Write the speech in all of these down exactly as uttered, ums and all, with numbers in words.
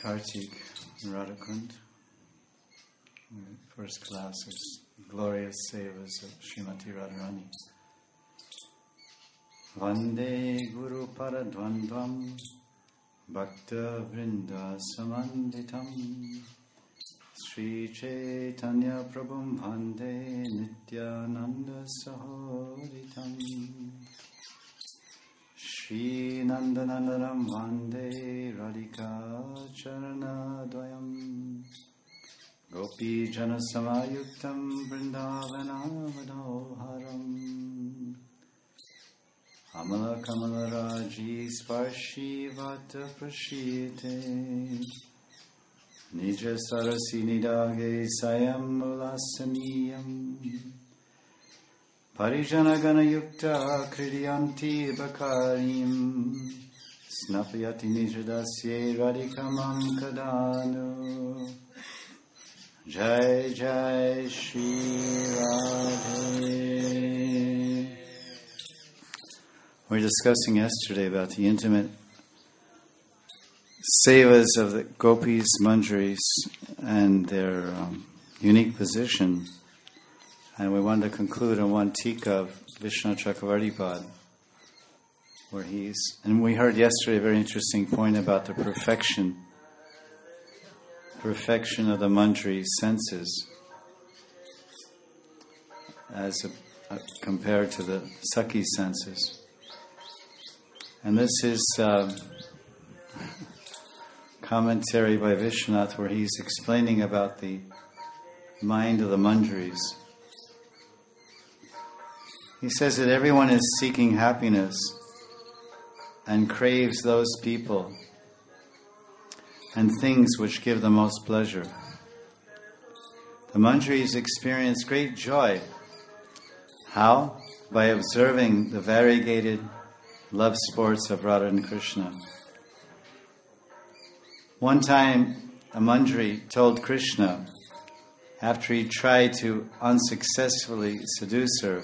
Kartik and Radhakund. First class is glorious sevas of Srimati Radharani. Vande Guru Paradvandvam Bhakta Vrinda Samanditam Sri Chaitanya Prabhum Vande Nityananda Sahoditam Shri Nandanandaram Vande Radhika Charana Dvayam Gopi Jana Samayuktam Vrindavana Vadoharam Amala Kamala Raji Sparshi Vata Prashite Nija Sarasi Nidage Sayam Ulasaniyam Parijana Gana Yukta Kridiyanti Bakarim Snapayati Nijadasye Radhikamam Kadanu Jai Jai Shri Radhe. We were discussing yesterday about the intimate sevas of the gopis, manjaris, and their um, unique position. And we wanted to conclude on one tika of Vishnu Chakravartipad, where he's, and we heard yesterday a very interesting point about the perfection, perfection of the manjari senses, as a, a, compared to the Sakhi senses. And this is uh, commentary by Vishwanath, where he's explaining about the mind of the manjaris. He says that everyone is seeking happiness and craves those people and things which give the most pleasure. The manjaris experience great joy. How? By observing the variegated love sports of Radha and Krishna. One time, a manjari told Krishna, after he tried to unsuccessfully seduce her,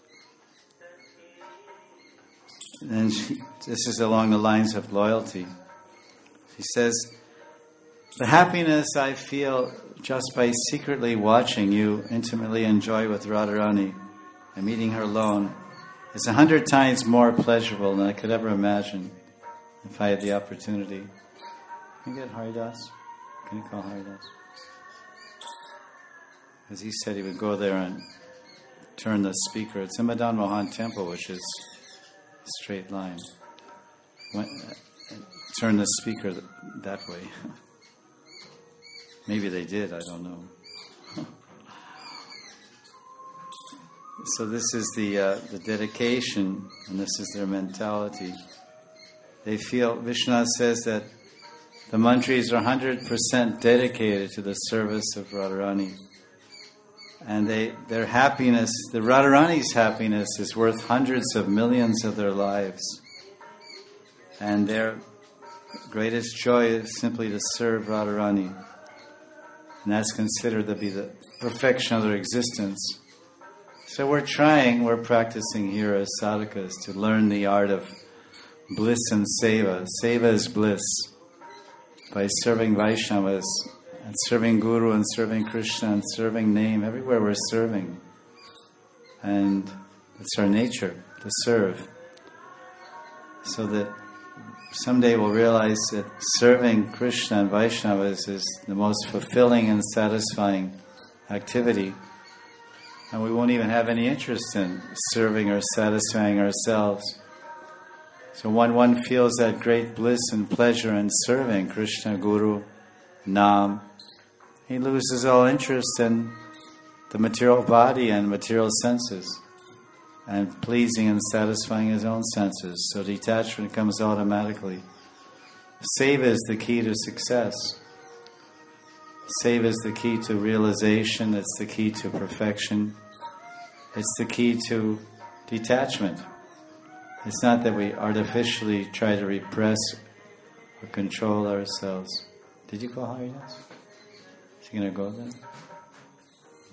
and she, this is along the lines of loyalty, she says, "The happiness I feel just by secretly watching you intimately enjoy with Radharani and meeting her alone is a hundred times more pleasurable than I could ever imagine if I had the opportunity." Can you get Haridas? Can you call Haridas? Because he said he would go there and turn the speaker. It's in Madan Mohan Temple, which is a straight line. Turn the speaker that way. Maybe they did, I don't know. So this is the uh, the dedication, and this is their mentality. They feel, Vishwanath says that the manjaris are one hundred percent dedicated to the service of Radharani. And they their happiness, the Radharani's happiness is worth hundreds of millions of their lives. And their greatest joy is simply to serve Radharani. And that's considered to be the perfection of their existence. So we're trying, we're practicing here as sadhakas to learn the art of bliss and seva. Seva is bliss. By serving Vaishnavas, and serving Guru, and serving Krishna, and serving name, everywhere we're serving. And it's our nature to serve. So that someday we'll realize that serving Krishna and Vaishnavas is the most fulfilling and satisfying activity. And we won't even have any interest in serving or satisfying ourselves. So when one feels that great bliss and pleasure in serving Krishna, Guru, Nam, he loses all interest in the material body and material senses, and pleasing and satisfying his own senses. So detachment comes automatically. Seva is the key to success. Seva is the key to realization. It's the key to perfection. It's the key to detachment. It's not that we artificially try to repress or control ourselves. Did you call Haridas? Is he going to go then?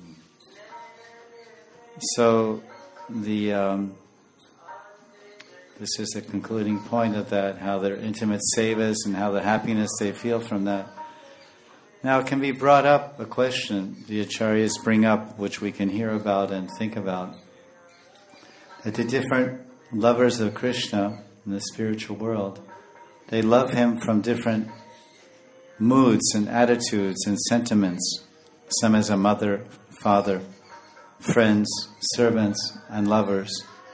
So the um, This is the concluding point of that, how they're intimate sevas and how the happiness they feel from that. Now it can be brought up, a question the acharyas bring up, which we can hear about and think about, that the different lovers of Krishna in the spiritual world, they love him from different moods and attitudes and sentiments. Some as a mother, father, friends, servants, and lovers.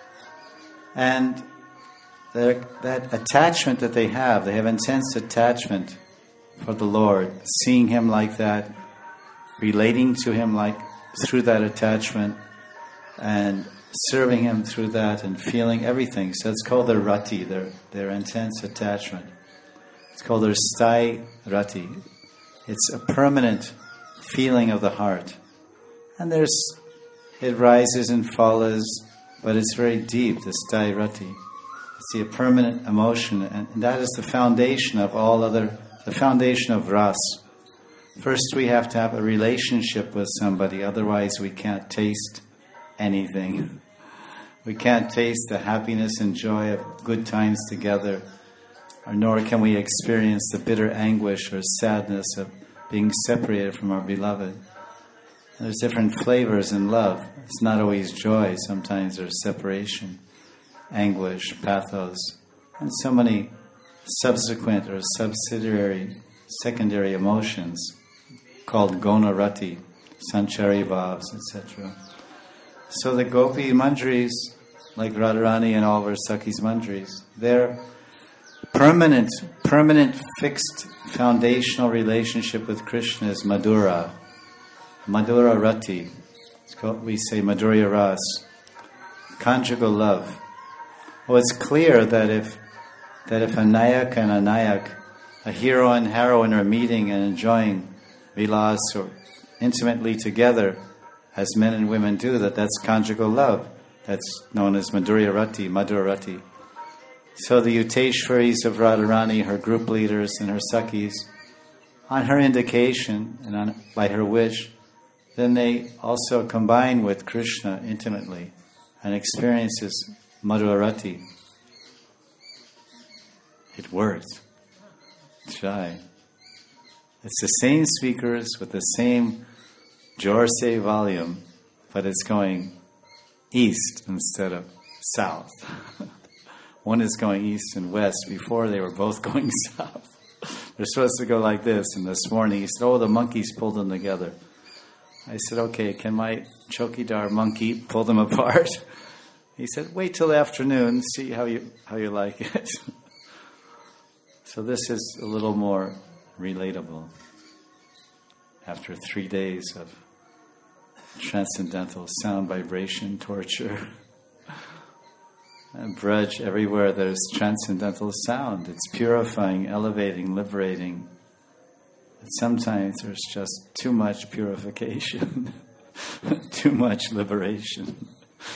And that attachment that they have, they have intense attachment for the Lord, seeing him like that, relating to him like through that attachment, and serving him through that, and feeling everything. So it's called their rati, their their intense attachment. It's called their sthai rati. It's a permanent feeling of the heart. And there's, it rises and falls, but it's very deep, the sthai rati. It's a permanent emotion, and that is the foundation of all other, the foundation of ras. First we have to have a relationship with somebody, otherwise we can't taste anything. We can't taste the happiness and joy of good times together, or nor can we experience the bitter anguish or sadness of being separated from our beloved. And there's different flavors in love. It's not always joy, sometimes there's separation, anguish, pathos, and so many subsequent or subsidiary, secondary emotions called gona rati, sanchari bhavs, et cetera. So the Gopi Manjaris, like Radharani and all of our Sakhi's Manjaris, they're permanent, permanent, fixed, foundational relationship with Krishna is Madhura, Madhura Rati. It's called, we say Madhurya Ras, conjugal love. Well, it's clear that if that if a nayak and a nayak, a hero and heroine are meeting and enjoying vilas or intimately together, as men and women do, that that's conjugal love. That's known as Madhurya Rati, Madhura Rati. So the Yuteshwaris of Radharani, her group leaders and her Sakhis, on her indication and on, by her wish, then they also combine with Krishna intimately and experience this Madhura Rati. It works. Try. It's the same speakers with the same Jorse volume, but it's going east instead of south. One is going east and west. Before they were both going south. They're supposed to go like this. And this morning he said, oh, the monkeys pulled them together. I said, okay, can my chokidar monkey pull them apart? He said, wait till the afternoon, see how you how you like it. So this is a little more relatable. After three days of transcendental sound vibration torture, and Braj, everywhere there's transcendental sound. It's purifying, elevating, liberating. But sometimes there's just too much purification, too much liberation.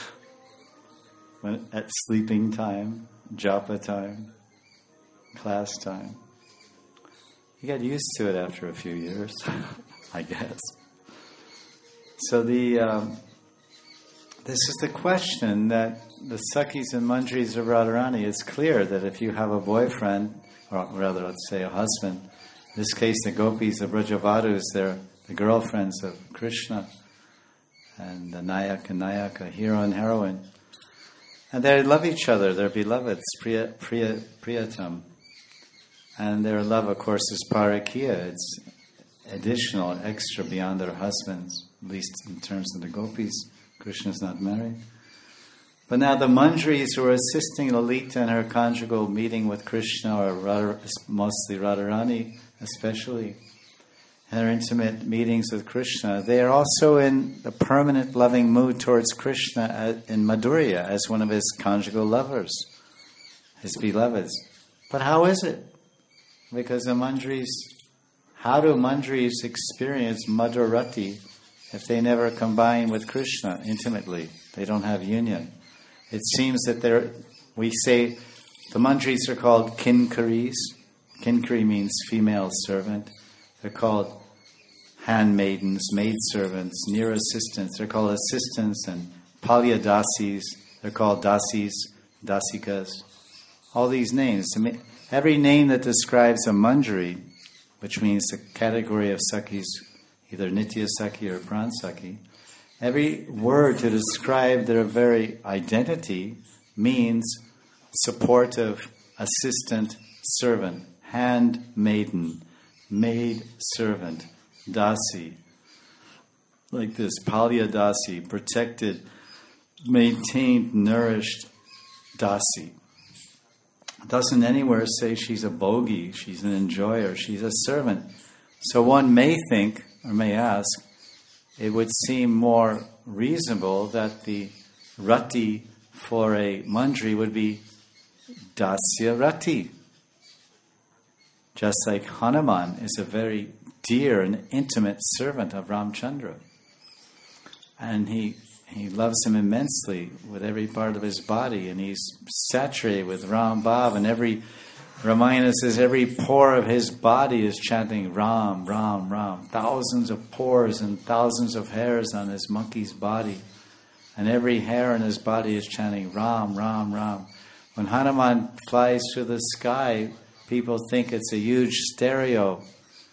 When, at sleeping time, japa time, class time. You get used to it after a few years, I guess. So the um, this is the question that the Sakhis and Manjaris of Radharani, it's clear that if you have a boyfriend, or rather let's say a husband, in this case the gopis, the Brajavadus, they're the girlfriends of Krishna, and the Nayak and Nayaka, hero and heroine. And they love each other, they're beloveds, priya, priya, priyatam. And their love, of course, is parakiya. It's additional, extra beyond their husbands, at least in terms of the gopis. Krishna's not married. But now the Manjaris who are assisting Lalita in her conjugal meeting with Krishna, or Radha, mostly Radharani especially, and her intimate meetings with Krishna, they are also in a permanent loving mood towards Krishna in Madhurya as one of his conjugal lovers, his beloveds. But how is it? Because the Manjaris, how do Manjaris experience Madhura Rati if they never combine with Krishna intimately? They don't have union. It seems that they're, we say, the Manjaris are called kinkaris. Kinkari means female servant. They're called handmaidens, maidservants, near assistants. They're called assistants, and palyadasis. They're called dasis, dasikas. all these names. Every name that describes a manjari, which means the category of Sakhis, either Nitya Sakhi or Pran Sakhi, every word to describe their very identity means supportive, assistant, servant, handmaiden, maid servant, dasi. Like this, palya dasi, protected, maintained, nourished dasi. It doesn't anywhere say she's a bogi, she's an enjoyer, she's a servant. So one may think, or may ask, it would seem more reasonable that the rati for a manjari would be dasya rati. Just like Hanuman is a very dear and intimate servant of Ramchandra. And he he loves him immensely with every part of his body, and he's saturated with Ram Bhav, and every, Ramayana says, every pore of his body is chanting Ram, Ram, Ram. Thousands of pores and thousands of hairs on his monkey's body. And every hair in his body is chanting Ram, Ram, Ram. When Hanuman flies through the sky, people think it's a huge stereo,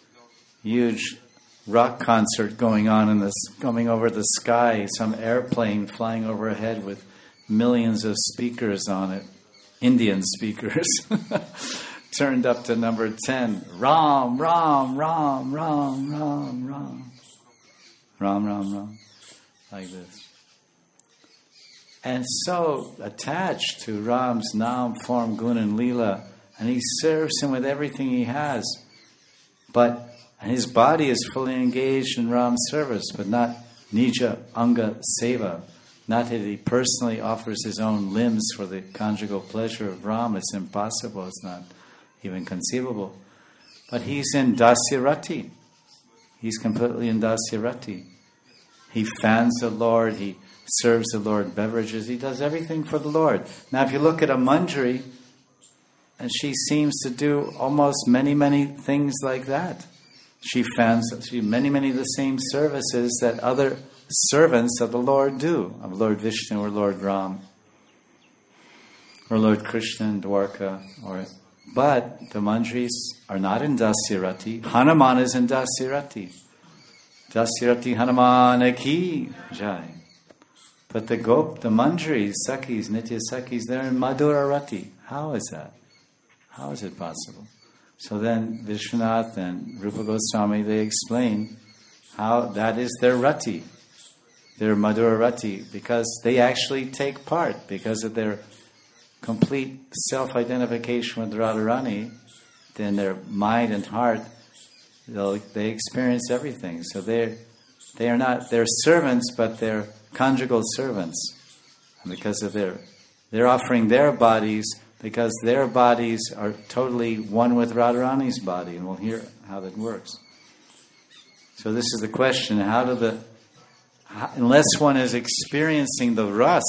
huge rock concert going on in this, coming over the sky, some airplane flying overhead with millions of speakers on it, Indian speakers, turned up to number ten. Ram, Ram, Ram, Ram, Ram, Ram. Ram, Ram, Ram. Like this. And so attached to Ram's Nam, form, gun, and Leela, and he serves him with everything he has. But and his body is fully engaged in Ram's service, but not Nija Anga Seva. Not that he personally offers his own limbs for the conjugal pleasure of Ram. It's impossible. It's not even conceivable. But he's in Dasyarati. He's completely in Dasyarati. He fans the Lord. He serves the Lord beverages. He does everything for the Lord. Now, if you look at a manjari, and she seems to do almost many, many things like that. She fans she, many, many of the same services that other servants of the Lord do, of Lord Vishnu or Lord Ram, or Lord Krishna in Dwarka. Or, but the manjaris are not in Dasyarati. Hanuman is in Dasyarati. Dasyarati Hanuman ki jai. But the gop, the manjaris, Sakhis, Nitya Sakhis, they're in Madhurarati. How is that? How is it possible? So then Vishwanath and Rupa Goswami, they explain how that is their rati, their Madhura rati, because they actually take part, because of their complete self-identification with Radharani, then their mind and heart, they experience everything. So they're, they are not, they're servants, but they're conjugal servants. And because of their, they're offering their bodies, because their bodies are totally one with Radharani's body, and we'll hear how that works. So this is the question: how do the, how, unless one is experiencing the ras,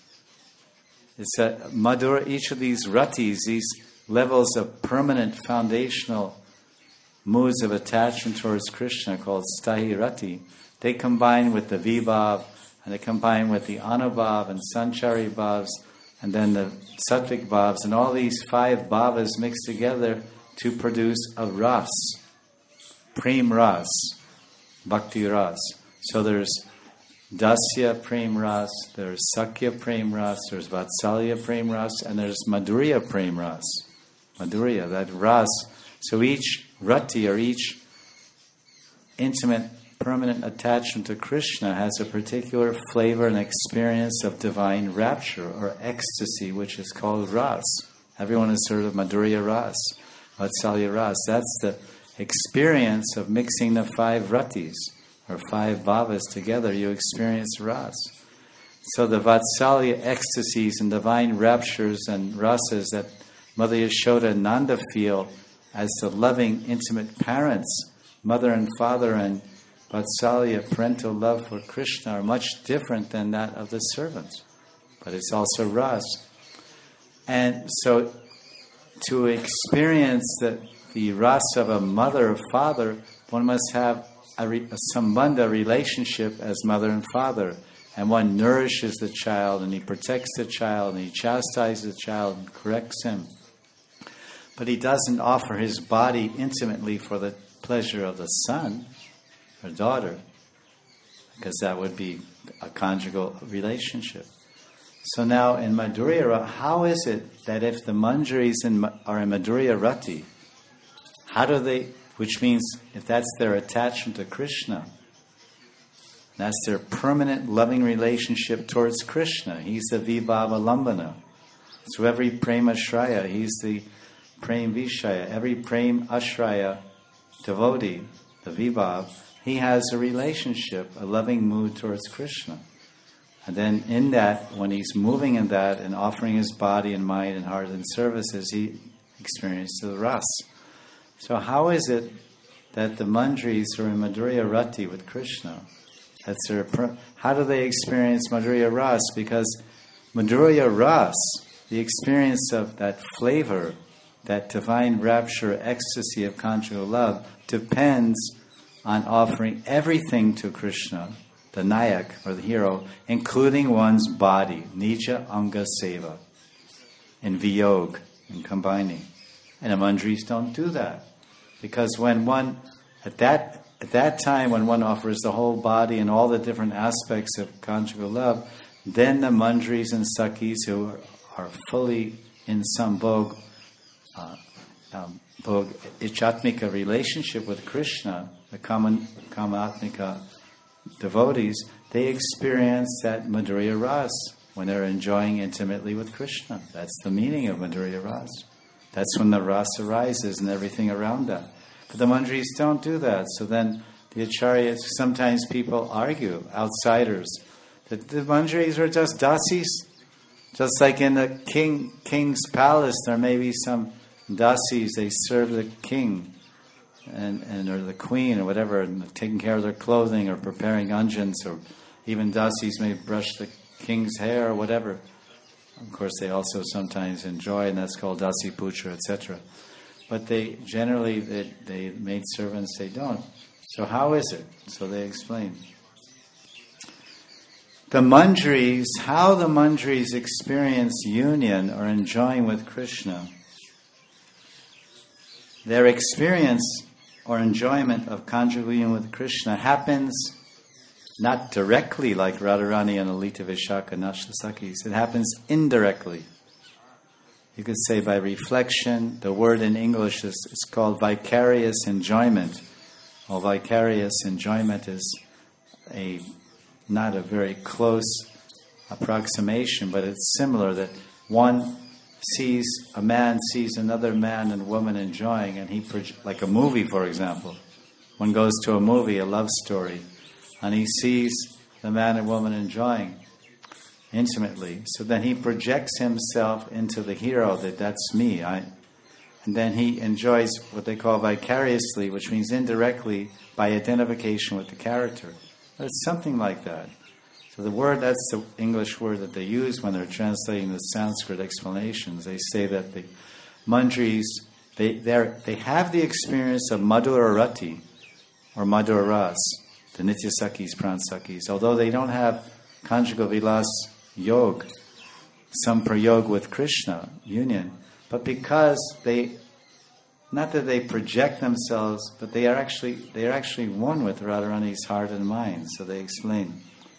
it's a madhura. Each of these ratis, these levels of permanent foundational moods of attachment towards Krishna, called stahi rati, they combine with the vibhav, and they combine with the anubhav and sanchari bhavs, and then the sattvic bhavs, and all these five bhavas mixed together to produce a ras, prem ras, bhakti ras. So there's dasya prem ras, there's sakya prem ras, there's vatsalya prem ras, and there's madhurya prem ras. Madhurya, that ras. So each rati, or each intimate permanent attachment to Krishna, has a particular flavor and experience of divine rapture or ecstasy, which is called ras. Everyone has heard of Madhurya ras, Vatsalya ras. That's the experience of mixing the five ratis, or five bhavas together. You experience ras. So the Vatsalya ecstasies and divine raptures and rasas that Mother Yashoda and Nanda feel as the loving, intimate parents, mother and father, and Vatsalya, parental love for Krishna, are much different than that of the servants. But it's also ras. And so to experience the, the ras of a mother or father, one must have a, re, a sambandha relationship as mother and father. And one nourishes the child, and he protects the child, and he chastises the child and corrects him. but he doesn't offer his body intimately for the pleasure of the son or daughter, because that would be a conjugal relationship. So now in Madhurya Rati, how is it that if the manjaris in, are in Madhurya Rati, how do they, which means if that's their attachment to Krishna, that's their permanent loving relationship towards Krishna. He's the Vibhava Lambana. So every Prema Shraya, he's the Prem Vishaya. Every Prem Ashraya devotee, the Vibhav, he has a relationship, a loving mood towards Krishna. And then in that, when he's moving in that and offering his body and mind and heart and services, he experiences the ras. So how is it that the manjaris are in Madhurya Rati with Krishna? That's their, how do they experience Madhurya Ras? Because Madhurya Ras, the experience of that flavor, that divine rapture, ecstasy of conjugal love, depends on offering everything to Krishna, the Nayak or the hero, including one's body, Nija Anga Seva, in Viyog, in combining. And the manjaris don't do that. Because when one, at that At that time, when one offers the whole body and all the different aspects of conjugal love, then the manjaris and sakhis who are, are fully in some bhog, uh, um, bhog ichatmika relationship with Krishna, the kaman, kamatmika devotees, they experience that Madhurya Ras when they're enjoying intimately with Krishna. That's the meaning of Madhurya Ras. That's when the ras arises and everything around that. But the manjaris don't do that. So then the acharyas, sometimes people argue, outsiders, that the manjaris are just dasis. Just like in the king king's palace, there may be some dasis, they serve the king and, and or the queen or whatever, and taking care of their clothing or preparing anjans, or even dasis may brush the king's hair or whatever. Of course, they also sometimes enjoy, and that's called dasi putra, et cetera. But they generally, they, they maid servants, they don't. So how is it? So they explain. The manjaris, how the manjaris experience union or enjoying with Krishna, their experience or enjoyment of conjugal union with Krishna happens not directly like Radharani and Lalita Vishaka Nashta Sakhis. It happens indirectly. You could say by reflection. The word in English is it's called vicarious enjoyment. Well, vicarious enjoyment is a not a very close approximation, but it's similar that one sees, a man sees another man and woman enjoying, and he, like a movie, for example. One goes to a movie, a love story, and he sees the man and woman enjoying intimately. So then he projects himself into the hero, that that's me. I, and then he enjoys what they call vicariously, which means indirectly by identification with the character. But it's something like that. So the word, that's the English word that they use when they're translating the Sanskrit explanations. They say that the manjaris, they they have the experience of Madhura Rati, or Madhura Ras, the Nitya Sakhis, Pran Sakhis, although they don't have conjugal vilas yog, some prayog with Krishna, union, but because they, not that they project themselves, but they are actually they are actually one with Radharani's heart and mind. So they explain.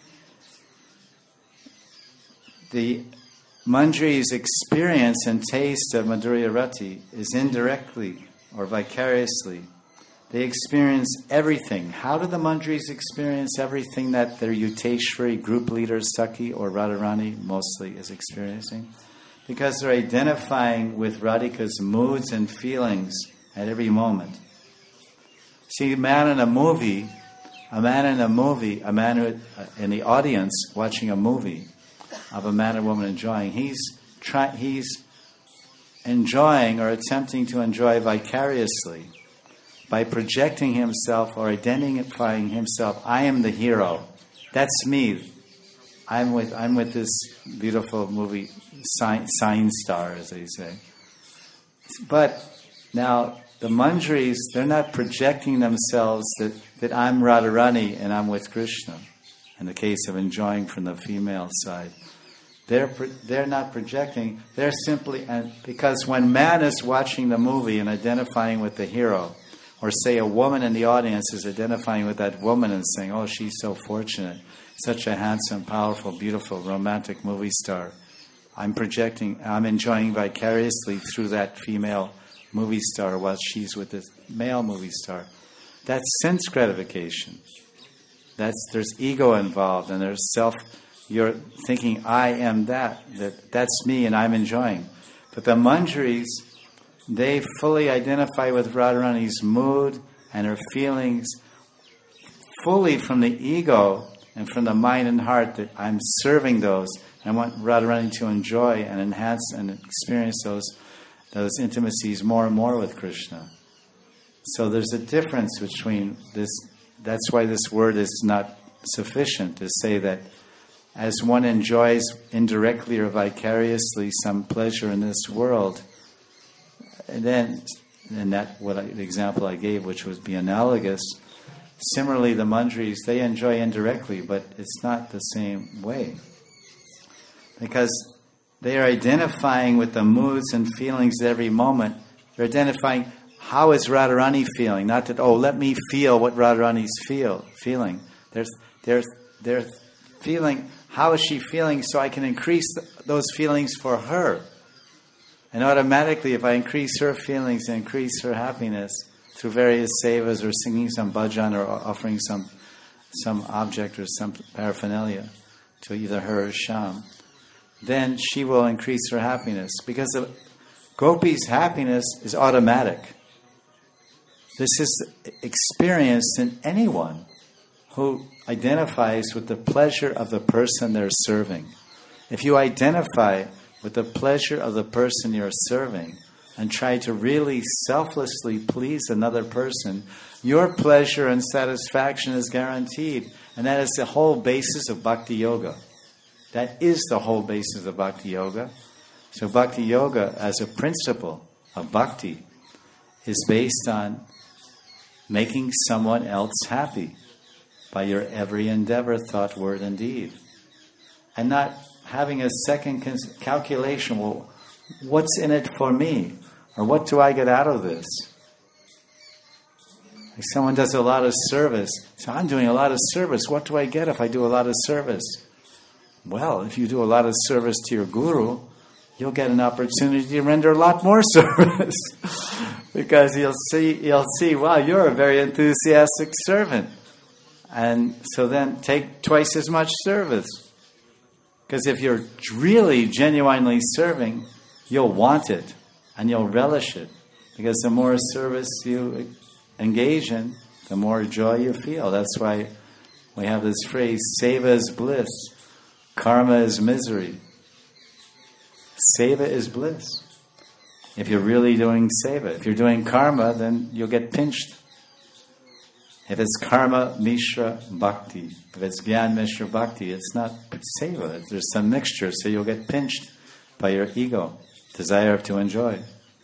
The manjari's experience and taste of Madhurya Rati is indirectly or vicariously. They experience everything. How do the manjaris experience everything that their Yuteshwari group leader Sakhi or Radharani mostly is experiencing? Because they're identifying with Radhika's moods and feelings at every moment. See, a man in a movie, a man in a movie, a man who, uh, in the audience watching a movie of a man and woman enjoying, he's try, he's enjoying or attempting to enjoy vicariously by projecting himself or identifying himself. I am the hero. That's me. I'm with I'm with this beautiful movie, sign, sign star, as they say. But now the manjaris, they're not projecting themselves that, that I'm Radharani and I'm with Krishna, in the case of enjoying from the female side. They're they're not projecting. They're simply, and because when man is watching the movie and identifying with the hero, or say a woman in the audience is identifying with that woman and saying, "Oh, she's so fortunate, such a handsome, powerful, beautiful, romantic movie star." I'm projecting. I'm enjoying vicariously through that female movie star while she's with this male movie star. That's sense gratification. That's there's ego involved, and there's self. You're thinking, I am that, that that's me and I'm enjoying. But the Manjaris, they fully identify with Radharani's mood and her feelings fully from the ego and from the mind and heart that I'm serving those. I want Radharani to enjoy and enhance and experience those, those intimacies more and more with Krishna. So there's a difference between this. That's why this word is not sufficient to say that as one enjoys indirectly or vicariously some pleasure in this world, and then, and that what I, the example I gave, which would be analogous. Similarly, the Manjaris, they enjoy indirectly, but it's not the same way, because they are identifying with the moods and feelings at every moment. They're identifying how is Radharani feeling, not that, oh, let me feel what Radharani's feel feeling. There's, there's, they're feeling. How is she feeling so I can increase th- those feelings for her? And automatically, if I increase her feelings and increase her happiness through various sevas or singing some bhajan or offering some some object or some paraphernalia to either her or Shyam, then she will increase her happiness. Because the Gopi's happiness is automatic. This is experienced in anyone who identifies with the pleasure of the person they're serving. If you identify with the pleasure of the person you're serving and try to really selflessly please another person, your pleasure and satisfaction is guaranteed. And that is the whole basis of Bhakti Yoga. That is the whole basis of Bhakti Yoga. So Bhakti Yoga, as a principle of Bhakti, is based on making someone else happy by your every endeavor, thought, word, and deed. And not having a second calculation, well, what's in it for me? Or what do I get out of this? Like someone does a lot of service. So I'm doing a lot of service. What do I get if I do a lot of service? Well, if you do a lot of service to your guru, you'll get an opportunity to render a lot more service. Because you'll see, you'll see, wow, you're a very enthusiastic servant. And so then take twice as much service. Because if you're really genuinely serving, you'll want it and you'll relish it. Because the more service you engage in, the more joy you feel. That's why we have this phrase, seva is bliss, karma is misery. Seva is bliss. If you're really doing seva. If you're doing karma, then you'll get pinched. If it's karma, mishra, bhakti. If it's gyan, mishra, bhakti, it's not seva. There's some mixture, so you'll get pinched by your ego, desire to enjoy.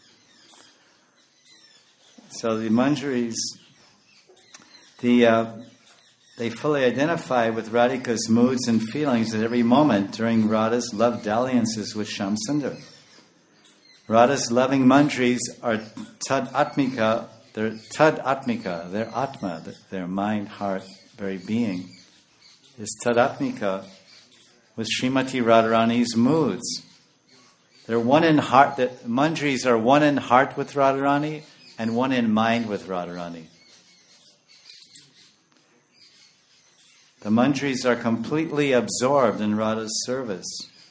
So the Manjaris, the, uh, they fully identify with Radhika's moods and feelings at every moment during Radha's love dalliances with Shyamsundar. Radha's loving Manjaris are tad atmika. They're tad atmika, their atma, their mind, heart, very being, is tad atmika with Srimati Radharani's moods. They're one in heart, the Manjaris are one in heart with Radharani and one in mind with Radharani. The Manjaris are completely absorbed in Radha's service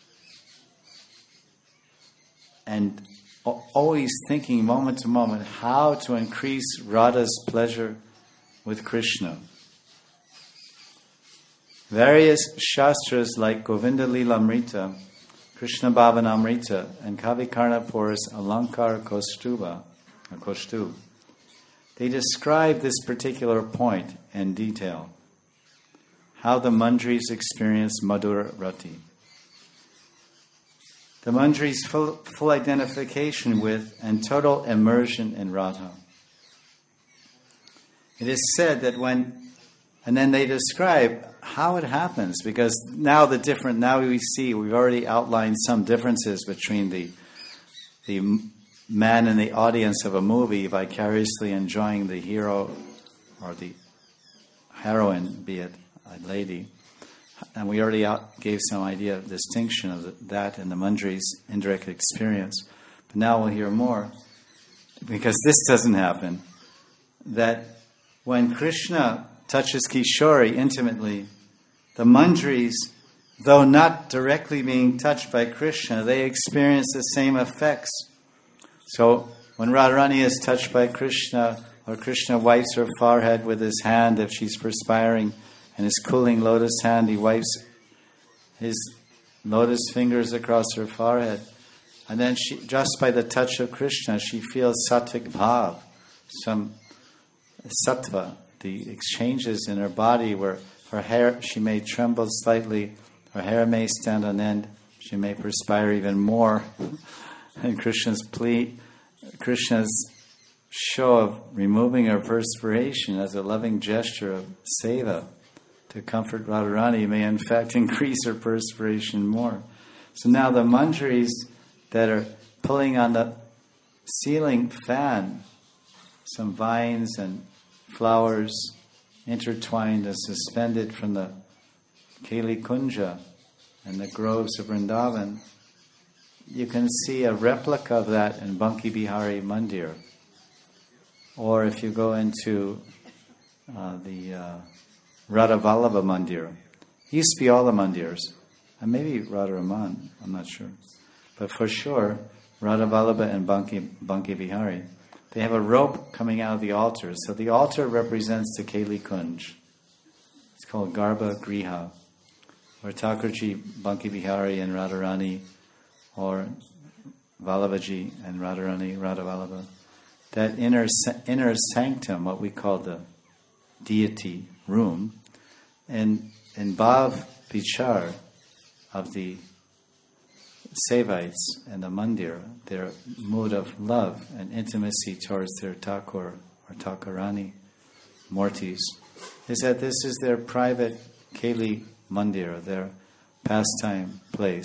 and always thinking moment to moment how to increase Radha's pleasure with Krishna. Various shastras like Govinda Lilamrita, Krishna Bhavanamrita, and Kavi Karnapur's Alankar Kostuba, or Kostu, they describe this particular point in detail, how the Manjaris experience Madhura Rati. The Manjaris' full, full identification with and total immersion in Radha. It is said that when, and then they describe how it happens, because now the different, now we see, we've already outlined some differences between the the man in the audience of a movie vicariously enjoying the hero or the heroine, be it a lady. And we already out, gave some idea of distinction of the, that and the Manjari's indirect experience. But now we'll hear more, because this doesn't happen. That when Krishna touches Kishori intimately, the Manjaris, though not directly being touched by Krishna, they experience the same effects. So when Radharani is touched by Krishna, or Krishna wipes her forehead with his hand if she's perspiring, and his cooling lotus hand, he wipes his lotus fingers across her forehead. And then she, just by the touch of Krishna, she feels sattvic bhav, some sattva, the exchanges in her body where her hair, she may tremble slightly, her hair may stand on end, she may perspire even more. And Krishna's plea, Krishna's show of removing her perspiration as a loving gesture of seva to comfort Radharani may in fact increase her perspiration more. So now the Manjaris that are pulling on the ceiling fan, some vines and flowers intertwined and suspended from the Keli Kunja and the groves of Vrindavan, you can see a replica of that in Banki Bihari Mandir. Or if you go into uh, the uh, Radha Vallabha Mandir, it used to be all the mandirs, and maybe Radha Raman, I'm not sure. But for sure, Radha Vallabha and Banki, Banki Bihari, they have a rope coming out of the altar. So the altar represents the Keli Kunj. It's called Garbha Griha, where Thakurji, Banki Bihari and Radharani, or Vallabhaji and Radharani, Radha Vallabha, that inner inner sanctum, what we call the deity room, and in Bhav Vichar of the Sevites and the Mandir, their mood of love and intimacy towards their Thakur or Thakurani Murtis, is that this is their private Keli Mandir, their pastime place.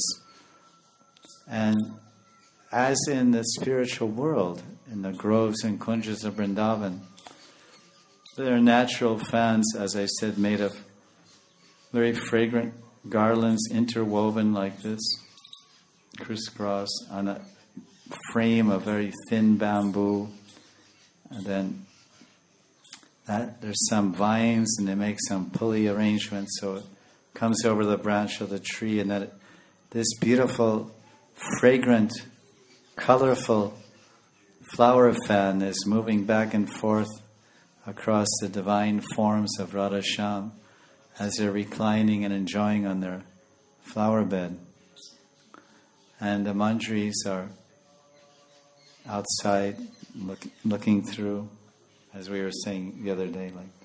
And as in the spiritual world, in the groves and kunjas of Vrindavan, there are natural fans, as I said, made of very fragrant garlands interwoven like this, crisscross on a frame of very thin bamboo. And then that there's some vines, and they make some pulley arrangements so it comes over the branch of the tree, and that it, this beautiful, fragrant, colorful flower fan is moving back and forth across the divine forms of Radha Shyam as they're reclining and enjoying on their flower bed. And the Manjaris are outside look, looking through, as we were saying the other day, like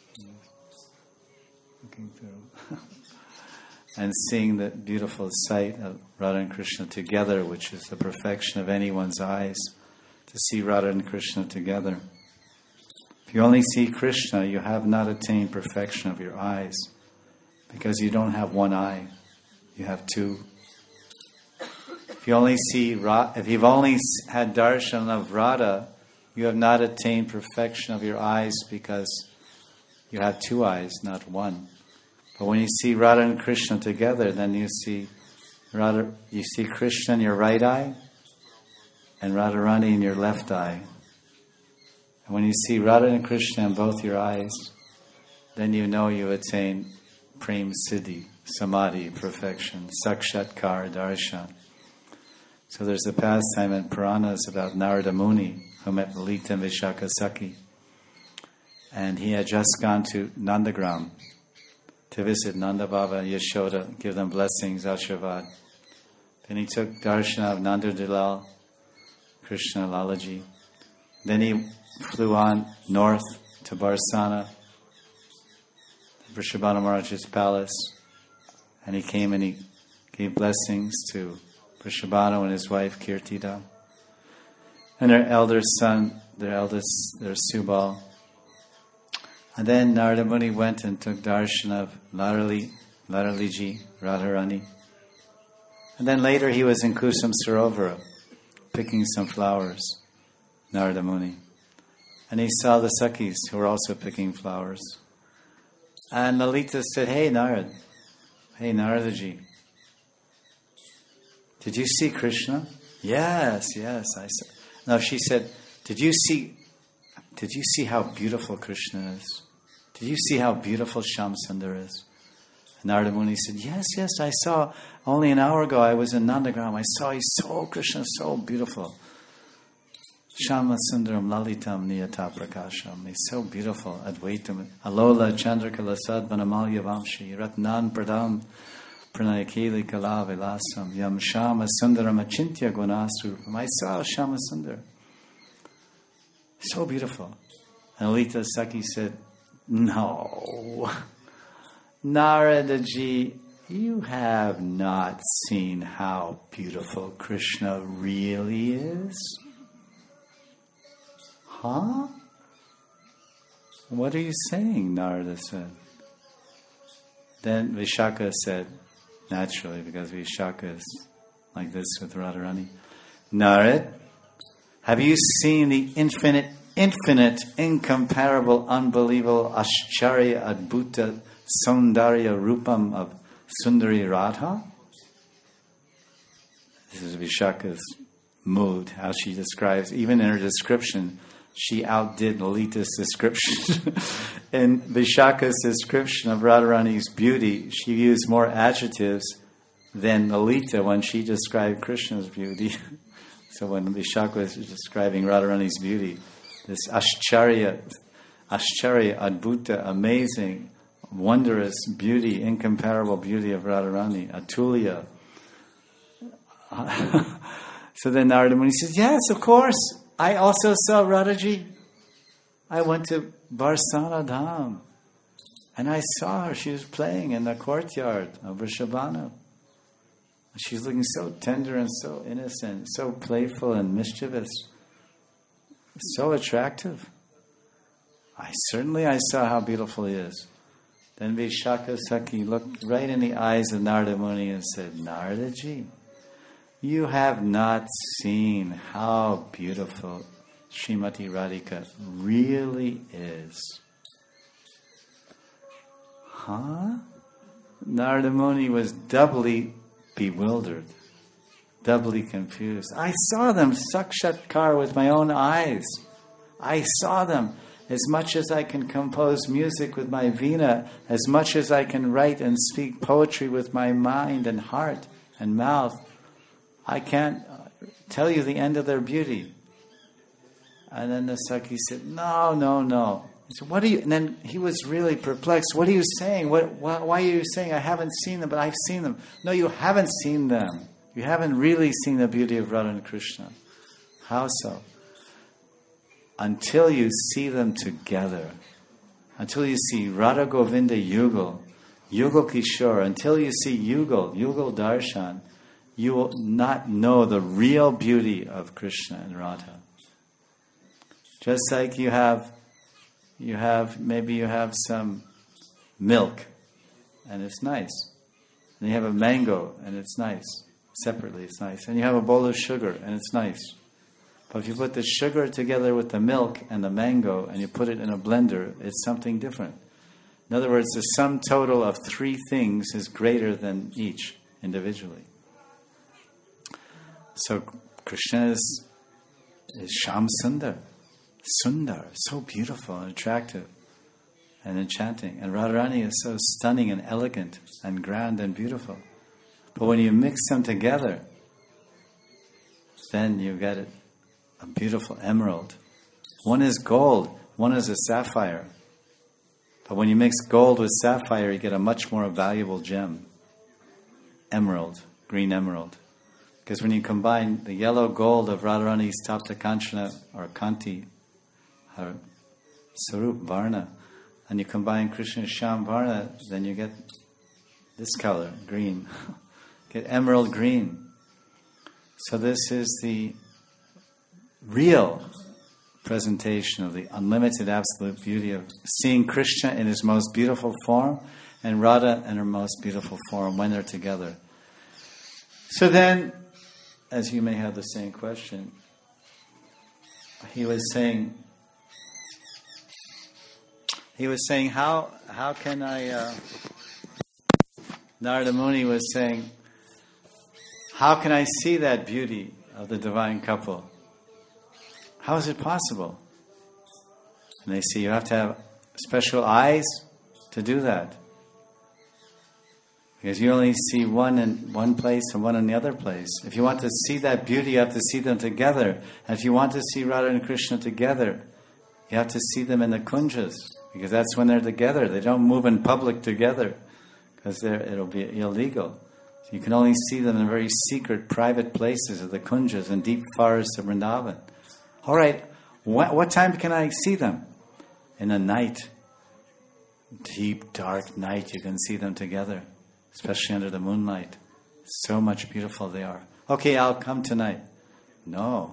looking through and seeing the beautiful sight of Radha and Krishna together, which is the perfection of anyone's eyes, to see Radha and Krishna together. If you only see Krishna, you have not attained perfection of your eyes, because you don't have one eye, you have two. If you only see, if you've only had darshan of Radha, you have not attained perfection of your eyes, because you have two eyes, not one. But when you see Radha and Krishna together, then you see Radha, you see Krishna in your right eye, and Radharani in your left eye. And when you see Radha and Krishna in both your eyes, then you know you attain Prem Siddhi, Samadhi, perfection, Sakshatkar, Darshan. So there's a pastime in Puranas about Narada Muni, who met Lalita and Vishaka Sakhi. And he had just gone to Nandagram to visit Nanda Baba, Yashoda, give them blessings, Ashirvad. Then he took darshan of Nanda Dalal, Krishna Lalaji. Then he flew on north to Barsana, Vrishabhanu Maharaj's palace, and he came and he gave blessings to Vrishabhanu and his wife Kirtida, and their elder son, their eldest, their Subal. And then Narada Muni went and took darshan of Larali, Laraliji, Radharani. And then later he was in Kusum Sarovara, picking some flowers, Narada Muni. And he saw the Sakhis who were also picking flowers. And Lalita said, "Hey Narad, hey Naradaji, did you see Krishna?" "Yes, yes, I saw." No, she said, Did you see did you see how beautiful Krishna is? Did you see how beautiful Shyamsundar is? And Narada Muni said, "Yes, yes, I saw. Only an hour ago I was in Nandagram. I saw he's so Krishna, so beautiful. Shyamasundaram lalitam niyata prakasham. He's so beautiful. Advaitam. Alola chandrakala sadvanamalya vamshi. Ratnan pradam pranayakeli kala vilasam. Yam Shyamasundaram achintya gunasrupam." I saw Shyamasundar. So beautiful. And Lalita Sakhi said, "No. Naradaji, you have not seen how beautiful Krishna really is." "Huh? What are you saying?" Narada said. Then Vishaka said, naturally, because Vishaka is like this with Radharani, "Narad, have you seen the infinite, infinite, incomparable, unbelievable, Ashcharya, Adbhuta, Saundarya Rupam of Sundari Radha?" This is Vishaka's mood, how she describes, even in her description, she outdid Lalita's description. In Vishaka's description of Radharani's beauty, she used more adjectives than Lalita when she described Krishna's beauty. So when Vishaka was describing Radharani's beauty, this Ashcharya, Ashcharya, Adbhuta, amazing, wondrous beauty, incomparable beauty of Radharani, Atulya. So then Narada Muni says, "Yes, of course. I also saw Radhaji. I went to Barsana Dham and I saw her. She was playing in the courtyard of Vrishabhanu. She's looking so tender and so innocent, so playful and mischievous, so attractive. I certainly I saw how beautiful he is." Then Vishaka Sakhi looked right in the eyes of Narada Muni and said, "Naradaji, you have not seen how beautiful Srimati Radhika really is." Huh? Narada Muni was doubly bewildered, doubly confused. "I saw them sakshatkar with my own eyes. I saw them. As much as I can compose music with my veena, as much as I can write and speak poetry with my mind and heart and mouth, I can't tell you the end of their beauty." And then the Sakhi said, "No, no, no." He said, "What are you?" And then he was really perplexed. "What are you saying? What? Why, why are you saying I haven't seen them, but I've seen them?" "No, you haven't seen them. You haven't really seen the beauty of Radha and Krishna." "How so?" "Until you see them together, until you see Radha Govinda Yugal, Yugal Kishore, until you see Yugal, Yugal Darshan, you will not know the real beauty of Krishna and Radha." Just like you have, you have, maybe you have some milk and it's nice. And you have a mango and it's nice. Separately it's nice. And you have a bowl of sugar and it's nice. But if you put the sugar together with the milk and the mango and you put it in a blender, it's something different. In other words, the sum total of three things is greater than each individually. So Krishna is, is Shyamsundar, Sundar, so beautiful and attractive and enchanting. And Radharani is so stunning and elegant and grand and beautiful. But when you mix them together, then you get it. A beautiful emerald. One is gold, one is a sapphire. But when you mix gold with sapphire, you get a much more valuable gem. Emerald, green emerald. Because when you combine the yellow gold of Radharani's Tapta Kanchana or Kanti, her Sarup Varna, and you combine Krishna's Shyam Varna, then you get this color, green. Get emerald green. So this is the real presentation of the unlimited absolute beauty of seeing Krishna in his most beautiful form and Radha in her most beautiful form when they're together. So then, as you may have the same question, he was saying, he was saying, how how can I, uh, Narada Muni was saying, how can I see that beauty of the divine couple? How is it possible? And they say you have to have special eyes to do that. Because you only see one in one place and one in the other place. If you want to see that beauty, you have to see them together. And if you want to see Radha and Krishna together, you have to see them in the kunjas. Because that's when they're together. They don't move in public together. Because it'll be illegal. So you can only see them in very secret, private places of the kunjas and deep forests of Vrindavan. All right, what, what time can I see them? In the night. Deep, dark night, you can see them together. Especially under the moonlight. So much beautiful they are. Okay, I'll come tonight. No.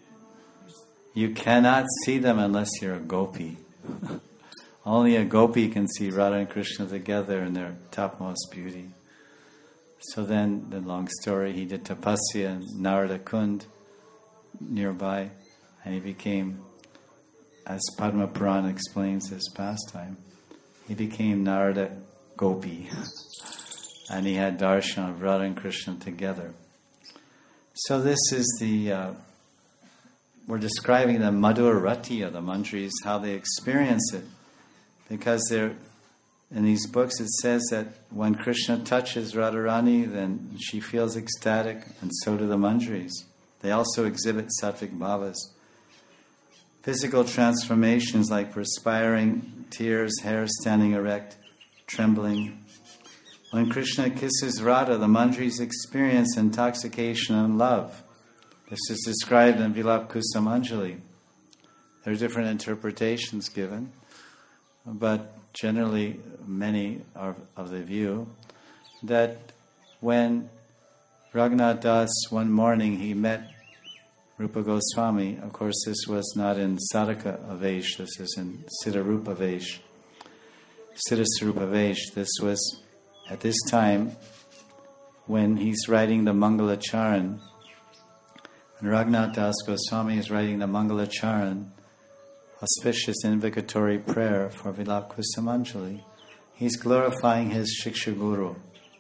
You cannot see them unless you're a gopi. Only a gopi can see Radha and Krishna together in their topmost beauty. So then, the long story, he did tapasya in Narada Kund nearby, and he became, as Padma Purana explains his pastime, he became Narada Gopi. And he had darshan of Radha and Krishna together. So this is the, uh, we're describing the Madhur Rati of the Manjaris, how they experience it. Because they're, in these books it says that when Krishna touches Radharani, then she feels ecstatic, and so do the Manjaris. They also exhibit sattvic bhavas. Physical transformations like perspiring, tears, hair standing erect, trembling. When Krishna kisses Radha, the Manjaris experience intoxication and love. This is described in Vilap Kusumanjali. There are different interpretations given, but generally many are of the view that when Raghunath Das one morning he met Rupa Goswami, of course this was not in Sadhaka Avesh, this is in Siddharupa Avesh. Siddhasarupa Avesh, this was at this time when he's writing the Mangala Charan, and Raghunath Das Goswami is writing the Mangala Charan, auspicious invocatory prayer for Vilap Kusumanjali. He's glorifying his Shiksha Guru,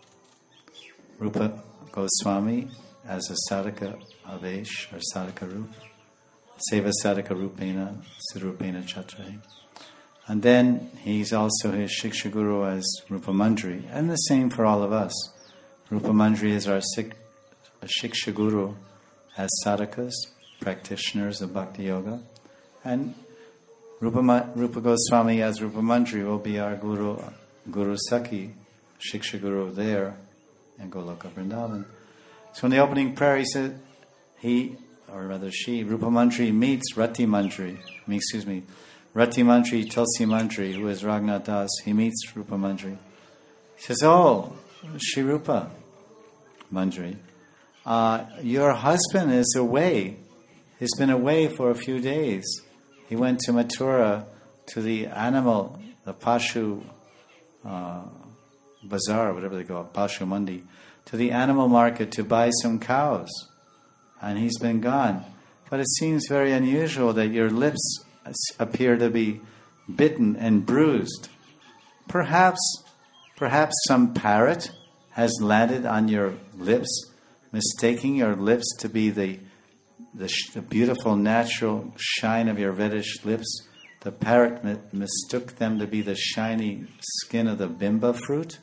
Rupa Goswami, as a Sadhaka Avesh, or Sadhaka Rup, Seva Sadhaka Rupena, Siddharupena Chatre. And then he's also his Shiksha Guru as Rupa Manjari, and the same for all of us. Rupa Manjari is our Sik- Shiksha Guru as sadhakas, practitioners of Bhakti Yoga, and Rupa, Ma- Rupa Goswami as Rupa Manjari will be our Guru, Guru Sakhi, Shiksha Guru there in Goloka Vrindavan. So in the opening prayer he said, he, or rather she, Rupa Manjari meets Rati Manjari, I mean, excuse me, Rati Manjari, Tulsi Manjari, who is Raghunath Das, he meets Rupa Manjari. He says, oh, Shri Rupa Manjari, uh, your husband is away. He's been away for a few days. He went to Mathura, to the animal, the Pashu uh, Bazaar, whatever they call it, Pashu Mandi, to the animal market to buy some cows. And he's been gone. But it seems very unusual that your lips appear to be bitten and bruised. Perhaps, perhaps some parrot has landed on your lips, mistaking your lips to be the, the, the beautiful natural shine of your reddish lips. The parrot mi- mistook them to be the shiny skin of the bimba fruit.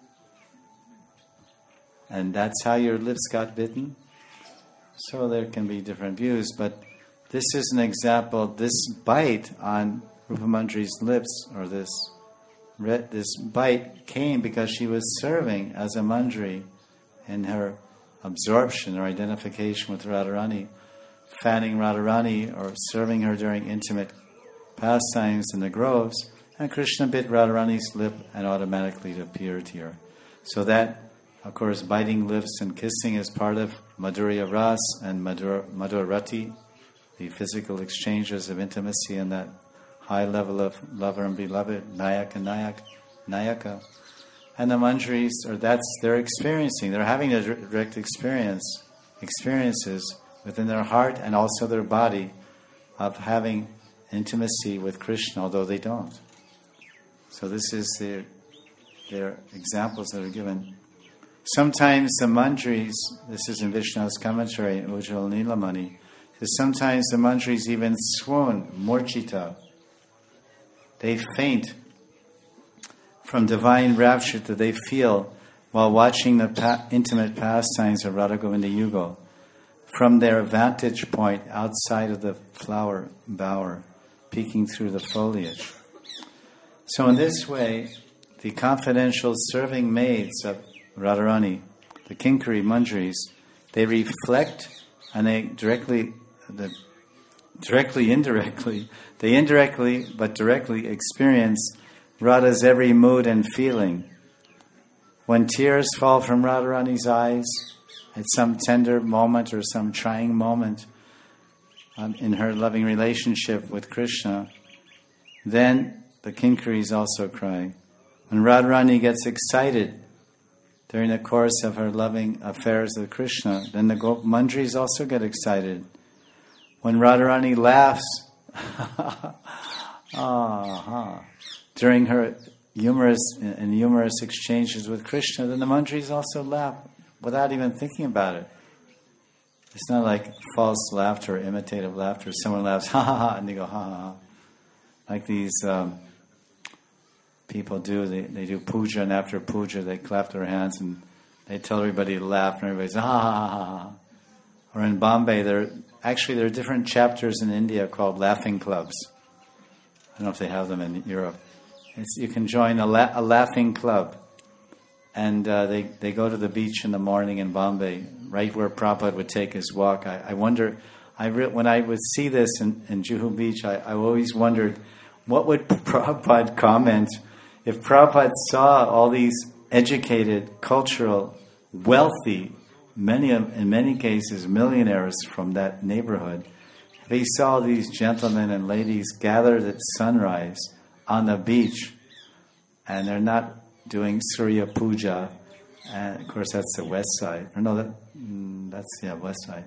And that's how your lips got bitten. So there can be different views, but this is an example. This bite on Rupa Manjari's lips, or this red, this bite came because she was serving as a Manjari in her absorption or identification with Radharani, fanning Radharani or serving her during intimate pastimes in the groves, and Krishna bit Radharani's lip and automatically it appeared here. So that, of course, biting lips and kissing is part of Madhurya Ras and Madhur, Madhur Rati the physical exchanges of intimacy and that high level of lover and beloved, Nayak and Nayak, Nayaka. And the manjaris, or that's, they're experiencing, they're having a direct experience, experiences within their heart and also their body of having intimacy with Krishna, although they don't. So this is their, their examples that are given. Sometimes the manjaris, this is in Vishnu's commentary, Ujjwal Nilamani, sometimes the manjaris even swoon, murchita. They faint from divine rapture that they feel while watching the pa- intimate pastimes of Radha Govinda Yugal from their vantage point outside of the flower bower, peeking through the foliage. So in this way, the confidential serving maids of Radharani, the Kinkari Manjaris, they reflect and they directly, the, directly, indirectly, they indirectly but directly experience Radha's every mood and feeling. When tears fall from Radharani's eyes at some tender moment or some trying moment um, in her loving relationship with Krishna, then the Kinkaris also cry. When Radharani gets excited during the course of her loving affairs with Krishna, then the Gop Manjaris also get excited. When Radharani laughs ah, during her humorous and humorous exchanges with Krishna, then the Manjaris also laugh without even thinking about it. It's not like false laughter or imitative laughter. Someone laughs, ha ha ha, and they go, ha ha ha. Like these um, people do, they, they do puja, and after puja they clap their hands and they tell everybody to laugh, and everybody's, ha ha ha ha ha. Or in Bombay, there actually there are different chapters in India called laughing clubs. I don't know if they have them in Europe. It's, you can join a, la- a laughing club. And uh, they, they go to the beach in the morning in Bombay, right where Prabhupada would take his walk. I, I wonder, I re- when I would see this in, in Juhu Beach, I, I always wondered, what would Prabhupada comment if Prabhupada saw all these educated, cultural, wealthy, many in many cases millionaires from that neighborhood, if he saw these gentlemen and ladies gathered at sunrise on the beach, and they're not doing Surya Puja, and of course that's the west side. Or no, that, mm, that's yeah west side.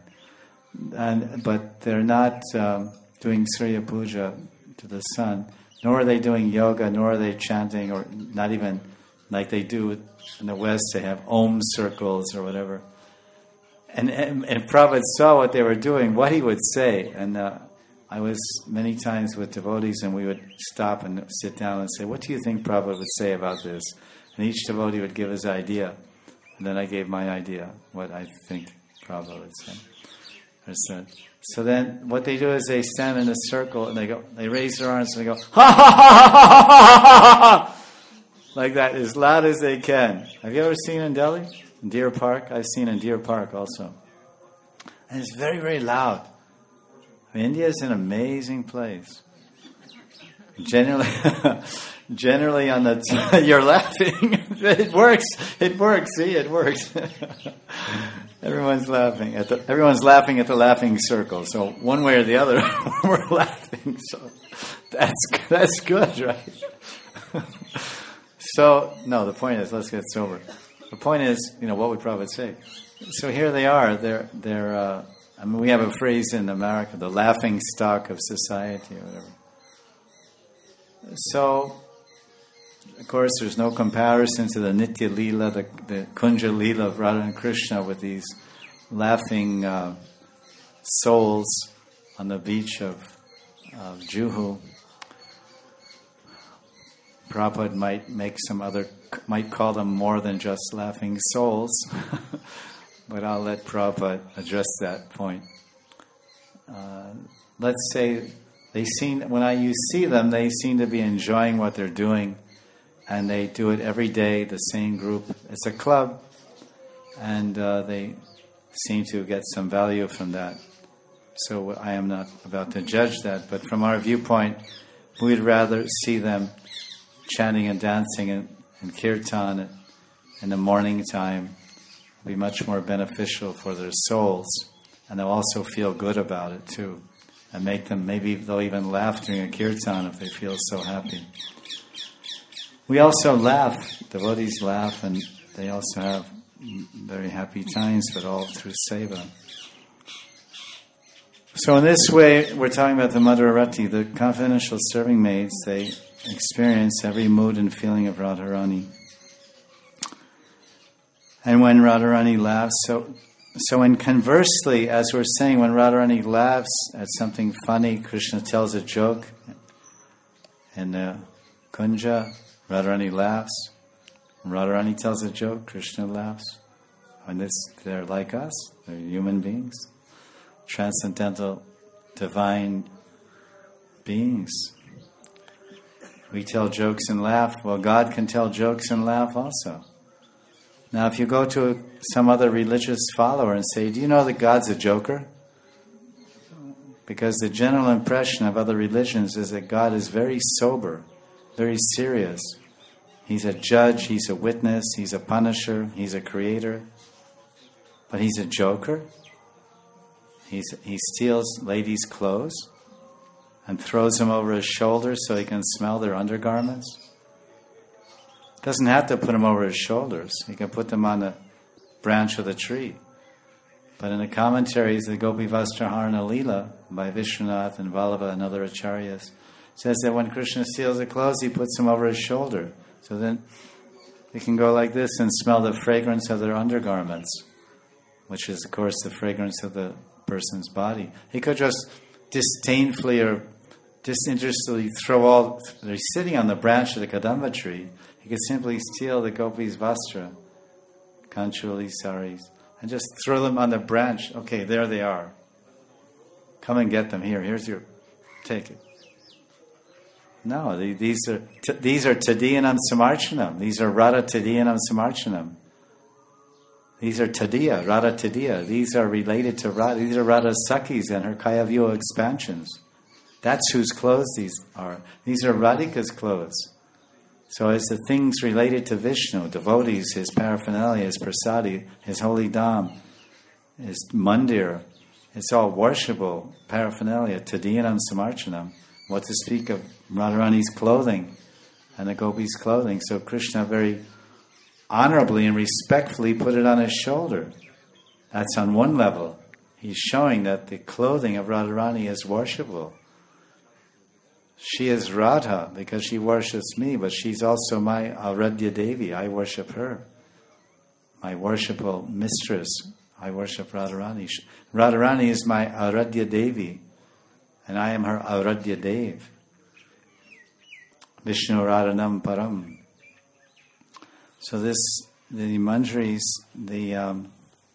And but they're not um, doing Surya Puja to the sun, nor are they doing yoga, nor are they chanting, or not even like they do in the west. They have Om circles or whatever. And and, and Prabhupada saw what they were doing, what he would say, and. Uh, I was many times with devotees, and we would stop and sit down and say, what do you think Prabhupada would say about this? And each devotee would give his idea. And then I gave my idea, what I think Prabhupada would say. Or said. So then what they do is they stand in a circle, and they go, they raise their arms, and they go, ha ha ha ha ha ha ha ha, like that, as loud as they can. Have you ever seen in Delhi? In Deer Park? I've seen in Deer Park also. And it's very, very loud. India is an amazing place. Generally, generally on the t- you're laughing. It works. It works. See, it works. Everyone's laughing at the. Everyone's laughing at the laughing circle. So one way or the other, we're laughing. So that's that's good, right? So no, the point is, let's get sober. The point is, you know, what would Prabhupada say? So here they are. They're they're. Uh, I mean, we have a phrase in America, the laughing stock of society or whatever. So, of course, there's no comparison to the Nitya Leela, the, the Kunja Leela of Radha and Krishna with these laughing uh, souls on the beach of, of Juhu. Prabhupada might make some other, might call them more than just laughing souls. But I'll let Prabhupada address that point. Uh, let's say they seem, when I you see them, they seem to be enjoying what they're doing, and they do it every day. The same group, it's a club, and uh, they seem to get some value from that. So I am not about to judge that, but from our viewpoint, we'd rather see them chanting and dancing in, in kirtan in the morning time. Be much more beneficial for their souls, and they'll also feel good about it too. and make them, maybe they'll even laugh during a kirtan if they feel so happy. We also laugh, devotees laugh, and they also have very happy times, but all through seva. So in this way, we're talking about the Madhurarati, the confidential serving maids. They experience every mood and feeling of Radharani. And when Radharani laughs, so so and conversely, as we're saying, when Radharani laughs at something funny, Krishna tells a joke, in the Kunja, Radharani laughs. When Radharani tells a joke, Krishna laughs. And this, they're like us, they're human beings. Transcendental, divine beings. We tell jokes and laugh. Well, God can tell jokes and laugh also. Now, if you go to some other religious follower and say, do you know that God's a joker? Because the general impression of other religions is that God is very sober, very serious. He's a judge, he's a witness, he's a punisher, he's a creator. But he's a joker? He's, he steals ladies' clothes and throws them over his shoulder so he can smell their undergarments? Doesn't have to put them over his shoulders. He can put them on the branch of the tree. But in the commentaries, the Gopi Vastraharana Leela by Vishwanath and Vallabha and other acharyas says that when Krishna steals the clothes, he puts them over his shoulder. So then they can go like this and smell the fragrance of their undergarments, which is, of course, the fragrance of the person's body. He could just disdainfully or disinterestedly throw all... They're sitting on the branch of the Kadamba tree. He could simply steal the gopis' vastra, kanchuli saris, and just throw them on the branch. Okay, there they are. Come and get them. Here, here's your... Take it. No, these are these are Tadiyanam Samarchanam. These are Radha Tadiyanam Samarchanam. These are Tadiya, Radha Tadiya. These are related to Radha. These are Radha Sakhis and her Kaya Vyuha expansions. That's whose clothes these are. These are Radhika's clothes. So it's the things related to Vishnu, devotees, his paraphernalia, his prasadi, his holy dham, his mandir. It's all worshipable paraphernalia, Tadiyanam Samarchanam. What to speak of Radharani's clothing and the gopis' clothing. So Krishna very honorably and respectfully put it on his shoulder. That's on one level. He's showing that the clothing of Radharani is worshipable. She is Radha because she worships me, but she's also my Aradhya Devi. I worship her. My worshipful mistress. I worship Radharani. Radharani is my Aradhya Devi, and I am her Aradhya Dev. Vishnu Radhanam Param. So this, the Manjaris, the um,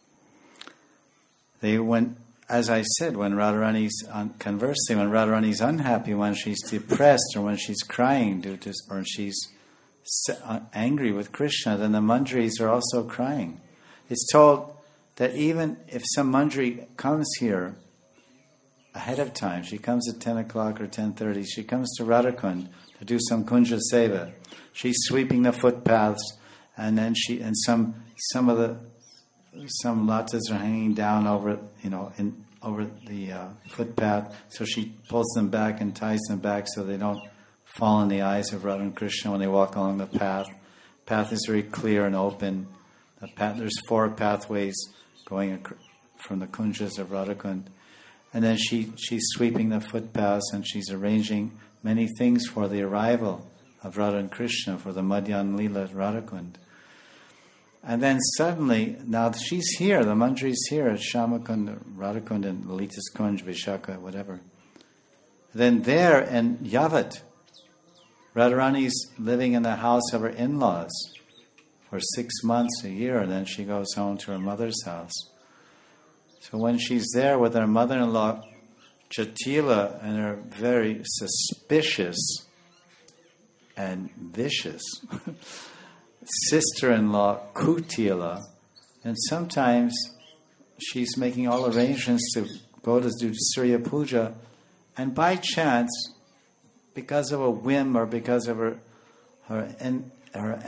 they went, as I said, when Radharani's, un, conversely, when Radharani's unhappy, when she's depressed, or when she's crying due to, or she's angry with Krishna, then the Manjaris are also crying. It's told that even if some Manjari comes here ahead of time, she comes at ten o'clock or ten thirty, she comes to Radhakund to do some kunja seva. She's sweeping the footpaths, and then she and some some of the some latas are hanging down over you know in over the uh, footpath. So she pulls them back and ties them back so they don't fall in the eyes of Radha and Krishna when they walk along the path. Path is very clear and open. The path, there's four pathways going ac- from the kunjas of Radhakund. And then she, she's sweeping the footpaths and she's arranging many things for the arrival of Radha and Krishna for the Madhyan Leela at Radhakund. And then suddenly, now she's here, the Manjari's here at Shamakund, Radhakund, and Lalitas Kunj, Vishaka, whatever. Then there in Yavat, Radharani's living in the house of her in-laws for six months, a year, and then she goes home to her mother's house. So when she's there with her mother-in-law, Jatila, and her very suspicious and vicious sister-in-law, Kutila, and sometimes she's making all arrangements to go to do Surya Puja, and by chance, because of a whim or because of her her, her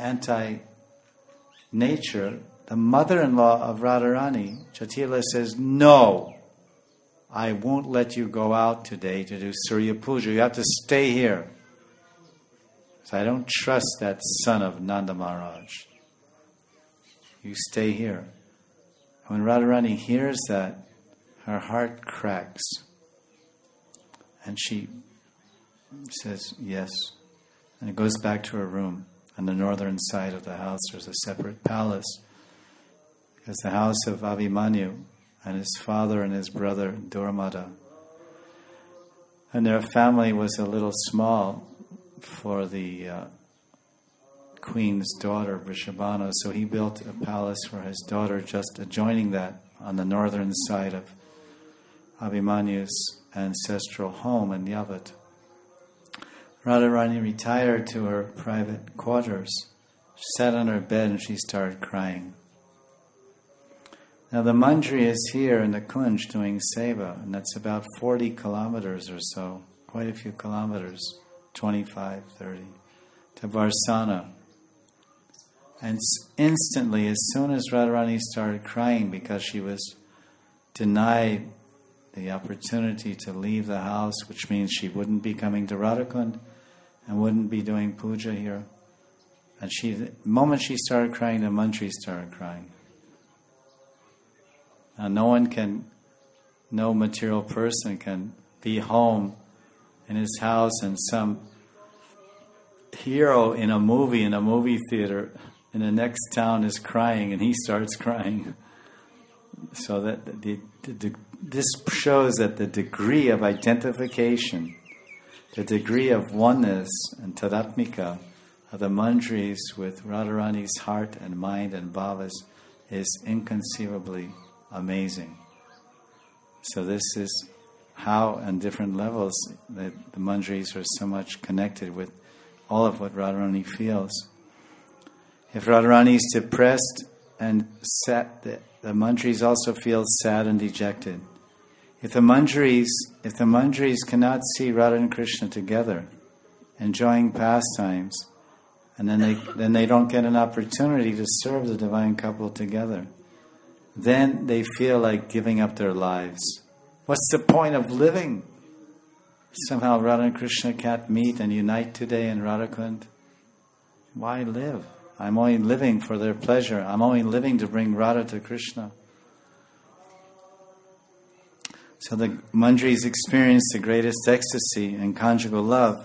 anti-nature, the mother-in-law of Radharani, Jatila, says, "No, I won't let you go out today to do Surya Puja. You have to stay here. So I don't trust that son of Nanda Maharaj. You stay here. When Radharani hears that, her heart cracks. And she says, yes. And it goes back to her room. On the northern side of the house, there's a separate palace. Because the house of Abhimanyu and his father and his brother Duramada. And their family was a little small for the uh, queen's daughter, Vrishabhanu. So he built a palace for his daughter just adjoining that on the northern side of Abhimanyu's ancestral home in Yavat. Radharani retired to her private quarters. She sat on her bed and she started crying. Now the Manjri is here in the Kunj doing seva, and that's about forty kilometers or so, quite a few kilometers, twenty-five, thirty, to Varsana. And instantly, as soon as Radharani started crying because she was denied the opportunity to leave the house, which means she wouldn't be coming to Radhakund and wouldn't be doing puja here. And she, the moment she started crying, the Manjri started crying. Now, no one can, no material person can be home in his house and some hero in a movie, in a movie theater, in the next town is crying and he starts crying. So that the, the, the, this shows that the degree of identification, the degree of oneness and tadatmika of the Manjris with Radharani's heart and mind and bhavas is inconceivably amazing. So this is how, on different levels, the, the Manjris are so much connected with all of what Radharani feels. If Radharani is depressed and sad, the, the Manjris also feel sad and dejected. If the Manjris, if the Manjris cannot see Radha and Krishna together, enjoying pastimes, and then they then they don't get an opportunity to serve the divine couple together, then they feel like giving up their lives. What's the point of living? Somehow Radha and Krishna can't meet and unite today in Radhakund. Why live? I'm only living for their pleasure. I'm only living to bring Radha to Krishna. So the Manjris experience the greatest ecstasy in conjugal love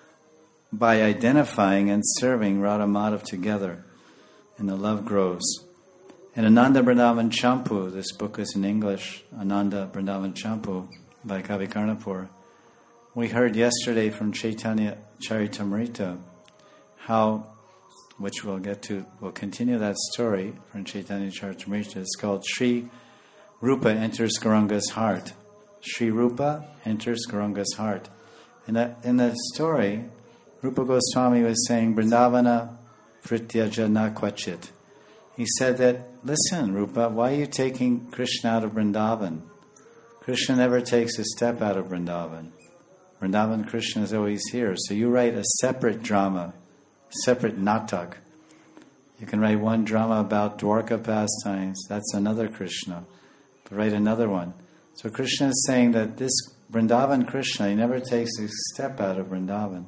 by identifying and serving Radha Madhav together, and the love grows. In Ananda Vrindavan Champu, this book is in English, Ananda Vrindavan Champu by Kavi Karnapur, we heard yesterday from Chaitanya Charitamrita how, which we'll get to, we'll continue that story from Chaitanya Charitamrita. It's called Sri Rupa Enters Gauranga's Heart. Sri Rupa enters Gauranga's heart. In that, in that story, Rupa Goswami was saying, Vrindavana Prityaja na kvachit. He said that, listen, Rupa, why are you taking Krishna out of Vrindavan? Krishna never takes a step out of Vrindavan. Vrindavan Krishna is always here. So you write a separate drama, separate natak. You can write one drama about Dwarka pastimes. That's another Krishna. But write another one. So Krishna is saying that this Vrindavan Krishna, he never takes a step out of Vrindavan.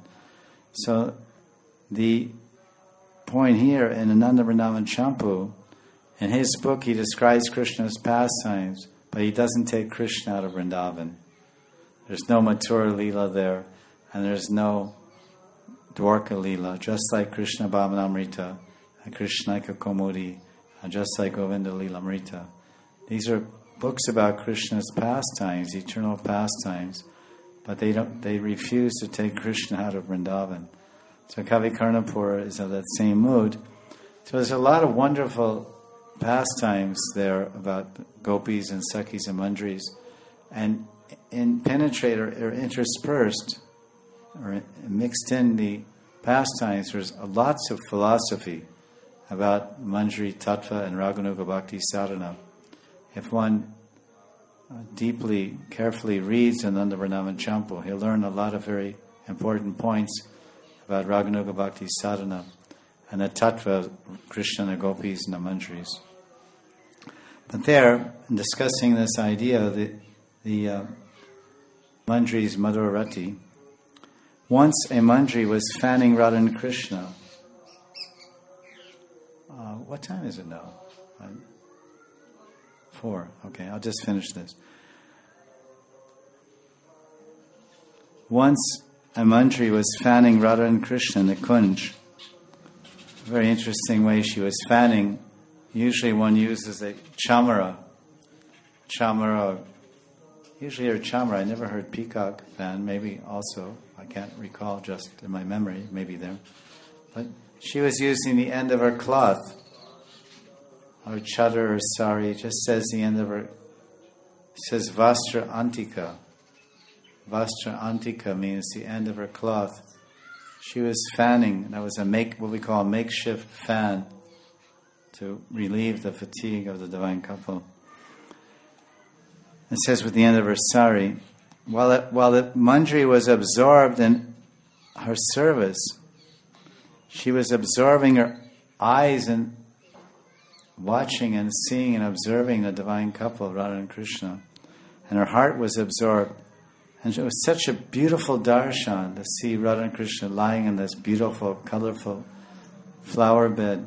So the point here in Ananda Vrindavan Champu, in his book he describes Krishna's pastimes, but he doesn't take Krishna out of Vrindavan. There's no Mathura Leela there, and there's no Dwarka Leela, just like Krishna Bhavanamrita and Krishnaika Kaumudi, and just like Govinda Leelamrita. These are books about Krishna's pastimes, eternal pastimes, but they don't. They refuse to take Krishna out of Vrindavan. So Kavi Karnapur is of that same mood. So there's a lot of wonderful pastimes there about gopis and sakhis and manjris, and in penetrate or, or interspersed or mixed in the pastimes, there's lots of philosophy about manjri tattva and raganuga bhakti sadhana. If one uh, deeply, carefully reads Ananda Vrindavan Champu, he'll learn a lot of very important points about Raganuga Bhakti Sadhana and the tattva of Krishna and the gopis and the manjris. But there, in discussing this idea, the, the uh, Mandri's Madhurarati. Once a Mandri was fanning Radha and Krishna. Uh, what time is it now? Uh, four. Okay, I'll just finish this. Once a Mandri was fanning Radha and Krishna in the Kunj. A very interesting way she was fanning. Usually one uses a chamara. Chamara. Usually a chamara. I never heard peacock fan. Maybe also. I can't recall just in my memory. Maybe there. But she was using the end of her cloth. Or chadar or sari. It just says the end of her. It says vastra antika. Vastra antika means the end of her cloth. She was fanning. That was a make, what we call a makeshift fan to relieve the fatigue of the divine couple. It says with the end of her sari, while it, while the Mandri was absorbed in her service, she was absorbing her eyes and watching and seeing and observing the divine couple, Radha and Krishna, and her heart was absorbed. And it was such a beautiful darshan to see Radha and Krishna lying in this beautiful, colorful flower bed.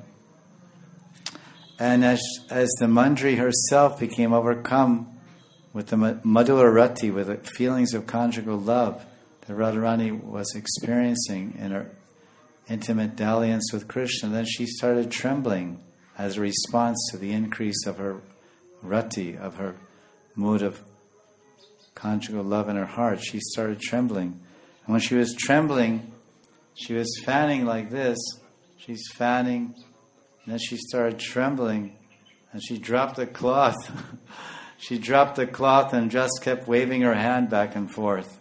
And as as the Mandri herself became overcome with the Madhurarati, with the feelings of conjugal love that Radharani was experiencing in her intimate dalliance with Krishna, then she started trembling as a response to the increase of her rati, of her mood of conjugal love in her heart. She started trembling. And when she was trembling, she was fanning like this. She's fanning, and then she started trembling, and she dropped the cloth. She dropped the cloth and just kept waving her hand back and forth,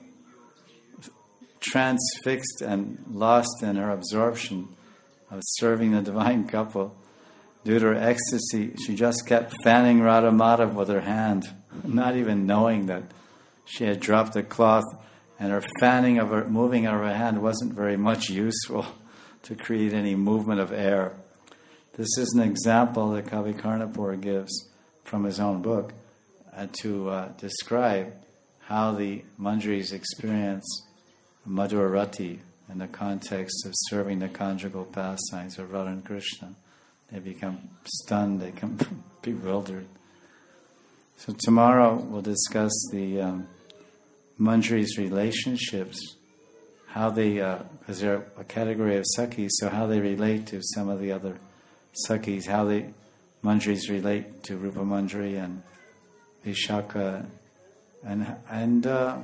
transfixed and lost in her absorption of serving the divine couple. Due to her ecstasy, she just kept fanning Radha Madhav with her hand, not even knowing that she had dropped the cloth, and her fanning of her, moving of her hand wasn't very much useful to create any movement of air. This is an example that Kavi Karnapur gives from his own book uh, to uh, describe how the Mandris experience Madhurarati in the context of serving the conjugal pastimes of Radha and Krishna. They become stunned, they become bewildered. So tomorrow we'll discuss the um, Mandri's relationships, how they, because uh, they're a category of Sakhis, so how they relate to some of the other Sakhis, how the Mandris relate to Rupa Mandri and Vishaka, and and uh,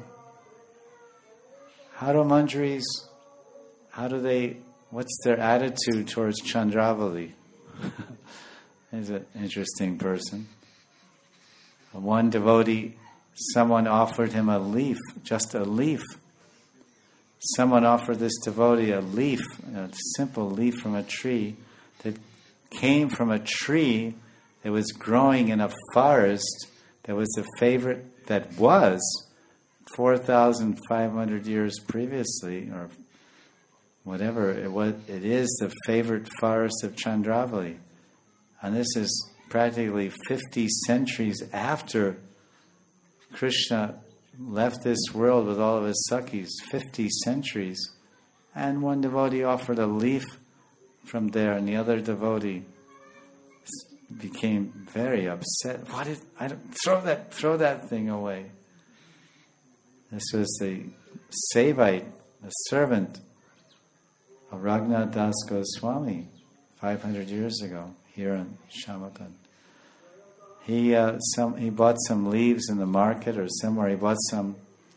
how do Mandris, how do they, what's their attitude towards Chandravali? He's an interesting person. One devotee, someone offered him a leaf, just a leaf. Someone offered this devotee a leaf, a simple leaf from a tree that came from a tree that was growing in a forest that was the favorite, that was four thousand five hundred years previously, or whatever it was, it is the favorite forest of Chandravali. And this is practically fifty centuries after Krishna left this world with all of his Sakhis, fifty centuries. And one devotee offered a leaf from there, and the other devotee became very upset. What is, I don't, throw that, throw that thing away. This was the Sevite, the servant of Raghunath Das Goswami, five hundred years ago, here in Shamakund. He uh, some he bought some leaves in the market or somewhere. He bought some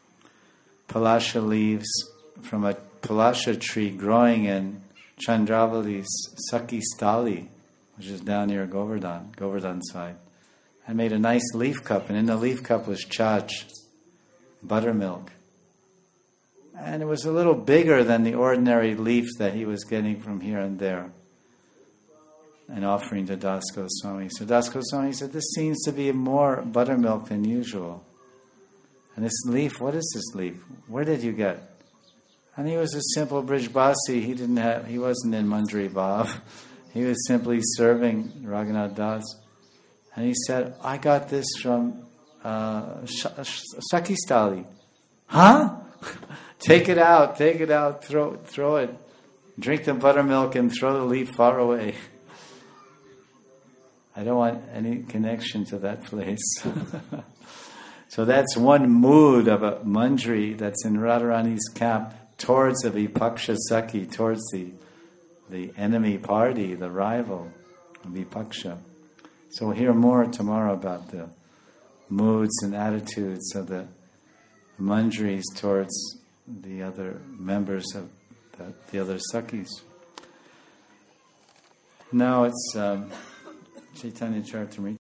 palasha leaves from a palasha tree growing in Chandravali's Sakhi Stali, which is down near Govardhan, Govardhan side, and made a nice leaf cup. And in the leaf cup was chach, buttermilk. And it was a little bigger than the ordinary leaf that he was getting from here and there, and offering to Das Goswami. So Das Goswami said, this seems to be more buttermilk than usual. And this leaf, what is this leaf? Where did you get? And he was a simple Brijbasi. He didn't have, he wasn't in Mandri Bhav. He was simply serving Raghunath Das. And he said, I got this from uh, sh- sh- Saki stali. Huh? Take it out, take it out, throw, throw it. Drink the buttermilk and throw the leaf far away. I don't want any connection to that place. So that's one mood of a Manjri that's in Radharani's camp towards the Vipaksha Saki, towards the, the enemy party, the rival, Vipaksha. So we'll hear more tomorrow about the moods and attitudes of the Manjris towards the other members of the, the other Sakis. Now it's um, Chaitanya Charitamrita.